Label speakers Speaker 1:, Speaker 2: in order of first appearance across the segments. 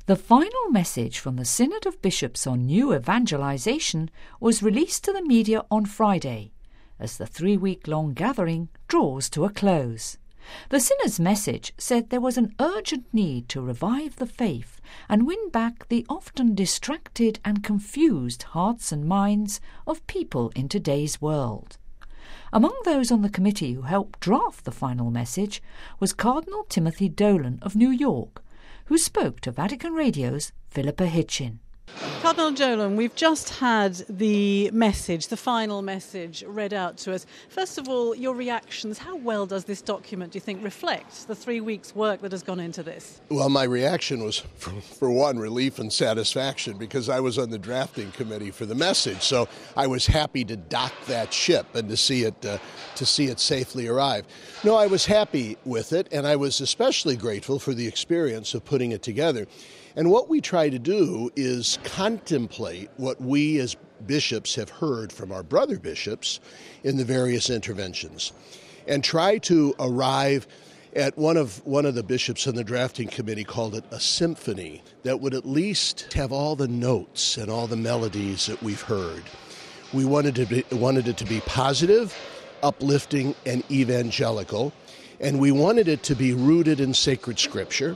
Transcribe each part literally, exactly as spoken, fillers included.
Speaker 1: The final message from the Synod of Bishops on New Evangelization was released to the media on Friday, as the three-week-long gathering draws to a close. The Synod's message said there was an urgent need to revive the faith and win back the often distracted and confused hearts and minds of people in today's world. Among those on the committee who helped draft the final message was Cardinal Timothy Dolan of New York, who spoke to Vatican Radio's Philippa Hitchin.
Speaker 2: Cardinal Dolan, we've just had the message, the final message, read out to us. First of all, your reactions. How well does this document, do you think, reflect the three weeks' work that has gone into this?
Speaker 3: Well, my reaction was, for, for one, relief and satisfaction, because I was on the drafting committee for the message. So I was happy to dock that ship and to see it uh, to see it safely arrive. No, I was happy with it, and I was especially grateful for the experience of putting it together. And what we try to do is contemplate what we as bishops have heard from our brother bishops in the various interventions, and try to arrive at one of one of the bishops in the drafting committee called it a symphony that would at least have all the notes and all the melodies that we've heard. We wanted to be, wanted it to be positive, uplifting, and evangelical, and we wanted it to be rooted in sacred scripture.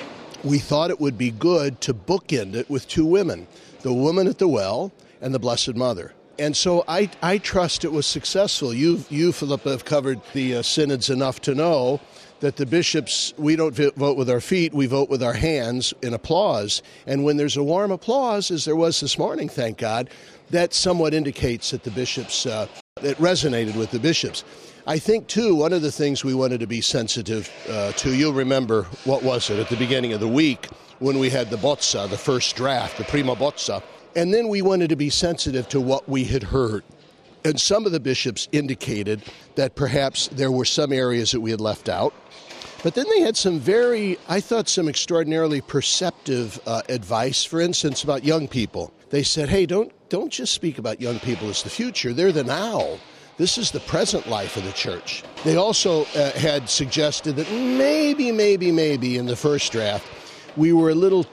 Speaker 3: We thought it would be good to bookend it with two women, the woman at the well and the Blessed Mother. And so I, I trust it was successful. You, you, Philippa, have covered the uh, synods enough to know that the bishops, we don't vote with our feet, we vote with our hands in applause. And when there's a warm applause, as there was this morning, thank God, that somewhat indicates that the bishops, uh, it resonated with the bishops. I think, too, one of the things we wanted to be sensitive uh, to, you'll remember, what was it, at the beginning of the week when we had the bozza, the first draft, the prima bozza, and then we wanted to be sensitive to what we had heard. And some of the bishops indicated that perhaps there were some areas that we had left out. But then they had some very, I thought, some extraordinarily perceptive uh, advice, for instance, about young people. They said, hey, don't don't just speak about young people as the future. They're the now. This is the present life of the church. They also uh, had suggested that maybe, maybe, maybe in the first draft, we were a little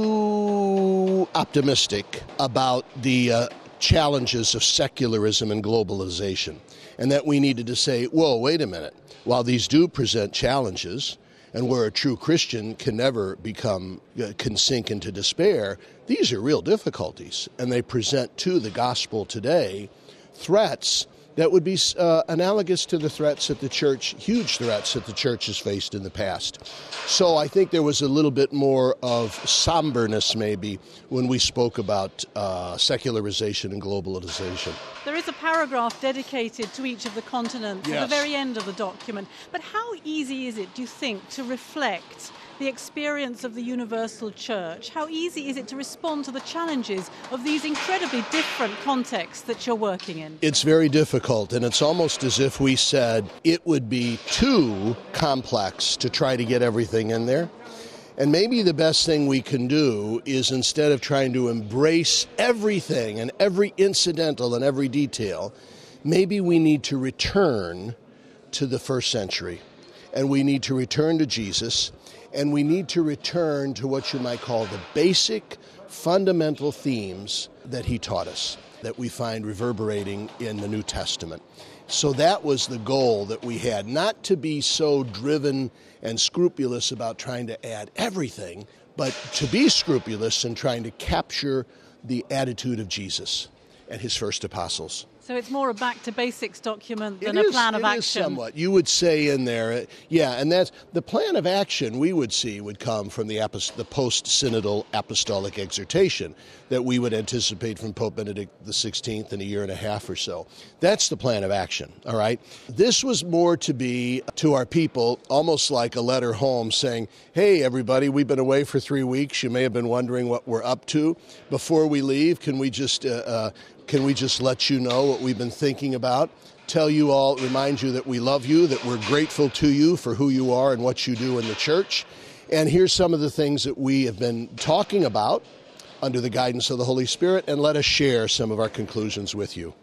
Speaker 3: too optimistic about the uh, challenges of secularism and globalization, and that we needed to say, whoa, wait a minute. While these do present challenges, and where a true Christian can never become, uh, can sink into despair, these are real difficulties, and they present to the gospel today threats that would be uh, analogous to the threats that the church, huge threats that the church has faced in the past. So I think there was a little bit more of somberness maybe when we spoke about uh, secularization and globalization.
Speaker 2: There is a paragraph dedicated to each of the continents
Speaker 3: yes.
Speaker 2: at the very end of the document. But how easy is it, do you think, to reflect the experience of the universal church? How easy is it to respond to the challenges of these incredibly different contexts that you're working in?
Speaker 3: It's very difficult, and it's almost as if we said it would be too complex to try to get everything in there. And maybe the best thing we can do is, instead of trying to embrace everything and every incidental and every detail, maybe we need to return to the first century. And we need to return to Jesus. And we need to return to what you might call the basic, fundamental themes that he taught us, that we find reverberating in the New Testament. So that was the goal that we had, not to be so driven and scrupulous about trying to add everything, but to be scrupulous in trying to capture the attitude of Jesus and his first apostles.
Speaker 2: So it's more a back-to-basics document than
Speaker 3: it
Speaker 2: a
Speaker 3: is,
Speaker 2: plan of
Speaker 3: it
Speaker 2: action.
Speaker 3: Is somewhat. You would say in there, uh, yeah, and that's the plan of action we would see would come from the, apost- the post-synodal apostolic exhortation that we would anticipate from Pope Benedict the sixteenth in a year and a half or so. That's the plan of action, all right? This was more to be, to our people, almost like a letter home saying, hey, everybody, we've been away for three weeks. You may have been wondering what we're up to. Before we leave, can we just... Uh, uh, Can we just let you know what we've been thinking about? Tell you all, remind you that we love you, that we're grateful to you for who you are and what you do in the church. And here's some of the things that we have been talking about under the guidance of the Holy Spirit, and let us share some of our conclusions with you.